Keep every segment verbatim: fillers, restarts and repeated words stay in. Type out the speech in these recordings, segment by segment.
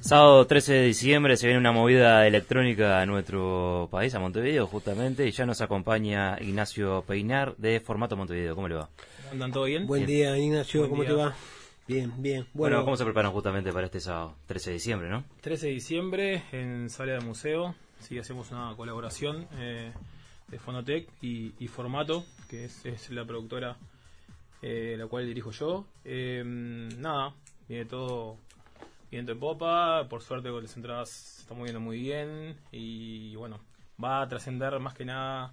Sábado trece de diciembre se viene una movida electrónica a nuestro país, a Montevideo justamente, y ya nos acompaña Ignacio Peinar de Formato Montevideo. ¿Cómo le va? ¿Andan todo bien? Buen Bien. día, Ignacio, Buen ¿cómo día. te va? Bien, bien. Bueno, Bueno, ¿cómo se preparan justamente para este sábado? trece de diciembre, ¿no? trece de diciembre en Sala de Museo. Sí, hacemos una colaboración eh, de Fonotec y, y Formato, que es, es la productora eh, la cual dirijo yo. Eh, nada, viene todo viento en popa. Por suerte con las entradas se está moviendo muy bien. Y bueno, va a trascender más que nada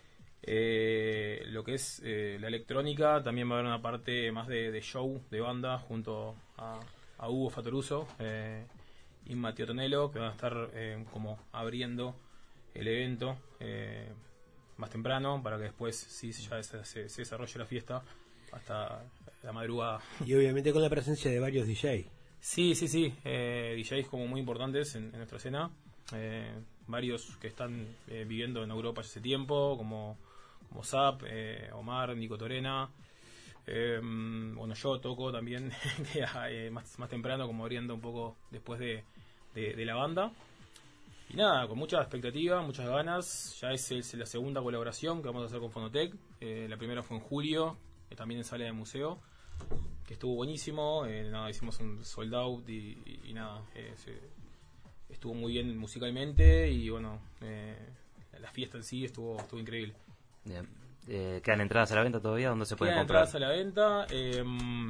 eh, lo que es eh, la electrónica. También va a haber una parte más de, de show, de banda, junto a, a Hugo Fatoruso eh, y Matteo Tonello, que van a estar eh, como abriendo el evento eh, más temprano, para que después sí ya se, se, se desarrolle la fiesta hasta la madrugada. y obviamente con la presencia de varios D J. Sí, sí, sí, eh, D Js como muy importantes en, en nuestra escena, eh, varios que están eh, viviendo en Europa ya hace tiempo, como, como Zap, eh, Omar, Nico Torena, eh, bueno, yo toco también que, eh, más, más temprano, como abriendo un poco después de, de, de la banda. Y nada, con mucha expectativa, muchas ganas. Ya es, es la segunda colaboración que vamos a hacer con Fonotec. Eh, la primera fue en julio, eh, también en Sala de Museo, que estuvo buenísimo. Eh, nada, hicimos un sold out y, y, y nada, eh, se, estuvo muy bien musicalmente. Y bueno, eh, la fiesta en sí estuvo, estuvo increíble. Bien. Eh, ¿Quedan entradas a la venta todavía? ¿Dónde se pueden Quedan comprar? entradas a la venta. Eh,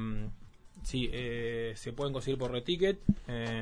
sí, eh, se pueden conseguir por Reticket. Eh,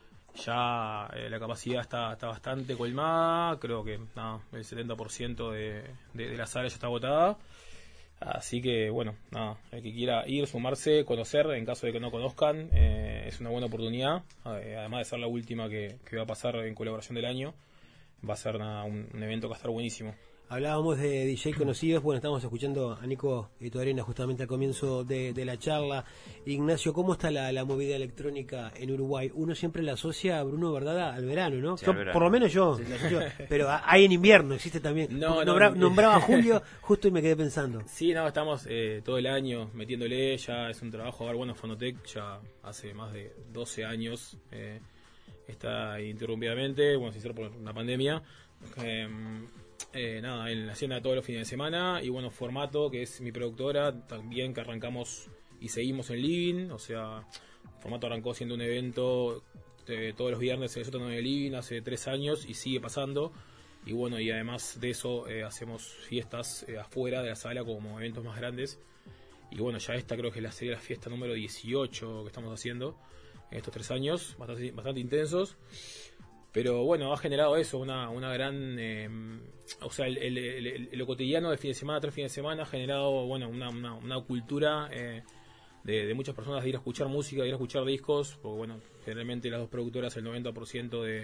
ya eh, la capacidad está, está bastante colmada. Creo que nada, el setenta por ciento de, de, de la sala ya está agotada. Así que bueno, nada, el que quiera ir, sumarse, conocer, en caso de que no conozcan, eh, es una buena oportunidad. Eh, además de ser la última que, que va a pasar en colaboración del año, va a ser nada, un, un evento que va a estar buenísimo. Hablábamos de D J conocidos, bueno, estamos escuchando a Nico Torena justamente al comienzo de, de la charla. Ignacio, ¿cómo está la, la movida electrónica en Uruguay? Uno siempre la asocia, Bruno, ¿verdad?, al verano, ¿no? Sí, Yo, al verano. por lo menos yo, Sí. la asocio, pero hay en invierno, existe también. No, no, Nombra- no. nombraba Julio justo y me quedé pensando. Sí, no, estamos eh, todo el año metiéndole, ya es un trabajo. A ver, bueno, Fonotec ya hace más de doce años eh, está interrumpidamente, bueno, sin ser por una pandemia. Eh, eh, nada, en la escena todos los fines de semana. Y bueno, Formato, que es mi productora, también que arrancamos y seguimos en Living. O sea, Formato arrancó siendo un evento eh, todos los viernes en el sótano de Living hace tres años y sigue pasando. Y bueno, y además de eso eh, hacemos fiestas eh, afuera de la sala como eventos más grandes. Y bueno, ya esta creo que la sería la fiesta número dieciocho que estamos haciendo en estos tres años, bastante, bastante intensos. Pero bueno, ha generado eso, una, una gran... Eh, o sea, el, el, el, el- lo cotidiano de fin de semana tras fin de semana ha generado, bueno, una, una, una cultura eh, de, de muchas personas de ir a escuchar música, de ir a escuchar discos. Porque bueno, generalmente las dos productoras, el noventa por ciento de...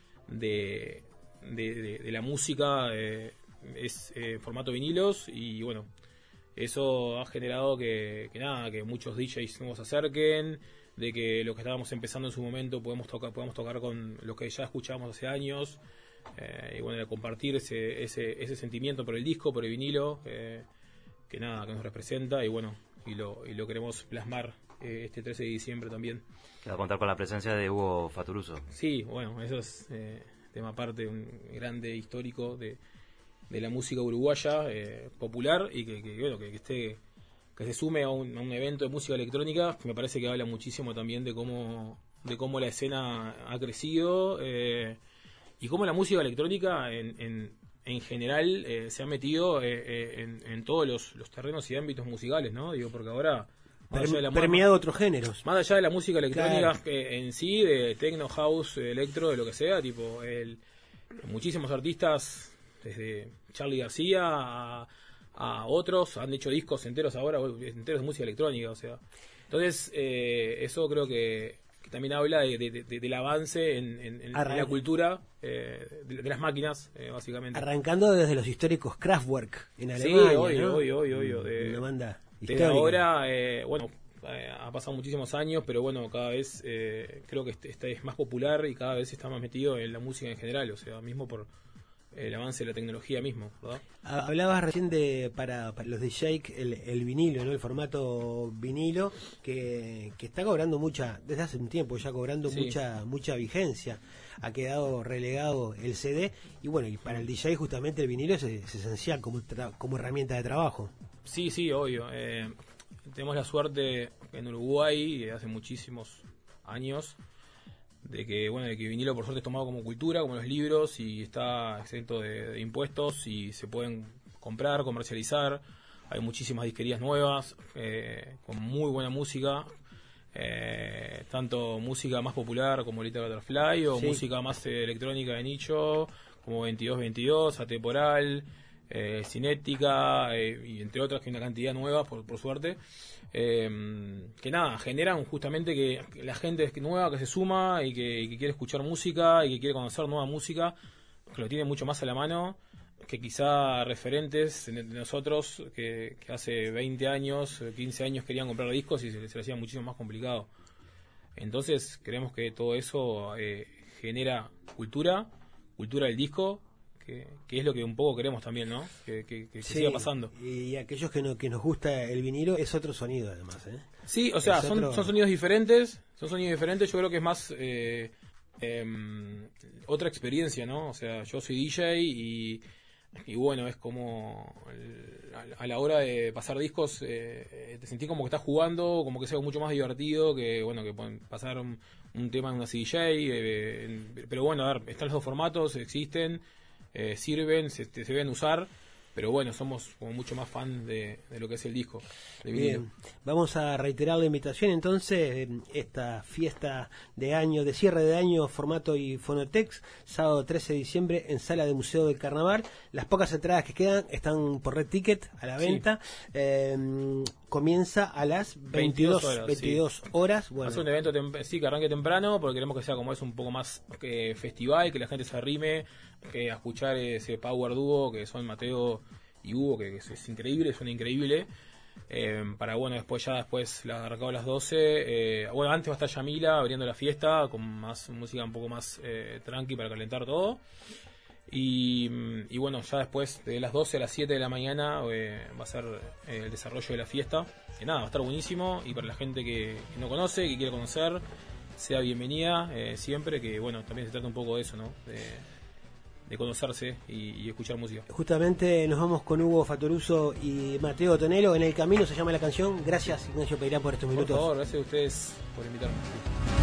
de De, de, de la música eh, es eh, formato vinilos. Y bueno, eso ha generado que, que nada, que muchos D Js nuevos se acerquen, de que los que estábamos empezando en su momento podemos tocar, podemos tocar con lo que ya escuchábamos hace años, eh, y bueno, de compartir ese, ese, ese sentimiento por el disco, por el vinilo, eh, que nada, que nos representa. Y bueno, y lo, y lo queremos plasmar eh, este trece de diciembre también. Que va a contar con la presencia de Hugo Fatoruso. Sí, bueno, eso es eh, tema aparte, un grande histórico de, de la música uruguaya eh, popular, y que, que, bueno, que, que esté que se sume a un, a un evento de música electrónica. Me parece que habla muchísimo también de cómo de cómo la escena ha crecido, eh, y cómo la música electrónica en, en, en general eh, se ha metido eh, eh, en, en todos los, los terrenos y ámbitos musicales, ¿no? Digo, porque ahora más allá de la- Permeado otros géneros. más allá de la música electrónica Claro. eh, en sí, de techno, house, electro, de lo que sea, tipo, el, muchísimos artistas, desde Charly García a, a otros, han hecho discos enteros ahora, enteros de música electrónica, o sea. Entonces, eh, eso creo que, que también habla de, de- de- del avance en, en- en Arran- la cultura eh, de, de las máquinas, eh, básicamente. Arrancando desde los históricos Kraftwerk en Sí, Alemania, obvio, ¿no? obvio, obvio, obvio, de- Una banda Desde histórica. ahora, eh, bueno, eh, ha pasado muchísimos años, pero bueno, cada vez eh, creo que este, este es más popular y cada vez está más metido en la música en general. O sea, mismo por el avance de la tecnología mismo, ¿verdad? Hablabas recién de para, para los D J el, el vinilo, ¿no? El formato vinilo que, que está cobrando mucha, desde hace un tiempo ya cobrando sí. mucha mucha vigencia. Ha quedado relegado el C D y bueno, y para el D J justamente el vinilo es, es esencial como tra- como herramienta de trabajo. Sí, sí, obvio. Eh, tenemos la suerte en Uruguay hace muchísimos años de que bueno de que el vinilo por suerte es tomado como cultura, como los libros, y está exento de, de impuestos y se pueden comprar, comercializar. Hay muchísimas disquerías nuevas eh, con muy buena música, eh, tanto música más popular como Little Butterfly o sí. música más eh, electrónica de nicho como veintidós veintidós, Atemporal, eh, Cinética eh, y entre otras, que hay una cantidad nueva por, por suerte. Eh, que nada, generan justamente que, que la gente nueva que se suma y que, y que quiere escuchar música y que quiere conocer nueva música, que lo tiene mucho más a la mano que quizá referentes de nosotros que, que hace veinte años, quince años querían comprar discos y se, se les hacía muchísimo más complicado. Entonces creemos que todo eso eh, genera cultura, cultura del disco, Que, que es lo que un poco queremos también, ¿no? Que, que, que sí, siga pasando. Y aquellos que, no, que nos gusta el vinilo es otro sonido, además, ¿eh? Sí, o sea, son, otro... son sonidos diferentes, son sonidos diferentes, yo creo que es más eh, eh, otra experiencia, ¿no? O sea, yo soy D J y, y bueno, es como a la hora de pasar discos, eh, te sentís como que estás jugando, como que es algo mucho más divertido que, bueno, que pueden pasar un, un tema en una C D J, eh, pero bueno, a ver, están los dos formatos, existen. Eh, sirven, se, se deben usar, pero bueno, somos como mucho más fan de, de lo que es el disco de vinilo. Bien, vamos a reiterar la invitación entonces, esta fiesta de año, de cierre de año, formato y Fonotex, sábado trece de diciembre en Sala de Museo del Carnaval. Las pocas entradas que quedan están por Red Ticket a la venta. Sí. Eh, comienza a las veintidós horas. veintidós sí. horas. Bueno. Es un evento tem- sí, que arranque temprano, porque queremos que sea como es un poco más que festival, que la gente se arrime, que a escuchar ese power dúo que son Mateo y Hugo, que, que es, es increíble, suena increíble. Eh, para bueno, después ya después la arrancado a las doce. Eh, bueno, antes va a estar Yamila abriendo la fiesta con más música un poco más eh, tranqui para calentar todo. Y, y bueno, ya después de las doce a las siete de la mañana eh, va a ser eh, el desarrollo de la fiesta. Que nada, va a estar buenísimo, y para la gente que, que no conoce, que quiere conocer, sea bienvenida eh, siempre, que bueno, también se trata un poco de eso, ¿no? De, de conocerse y, y escuchar música. Justamente nos vamos con Hugo Fattoruso y Mateo Tonelo. En el camino se llama la canción. Gracias, Ignacio Peirán, por estos minutos. Por favor, gracias a ustedes por invitarme.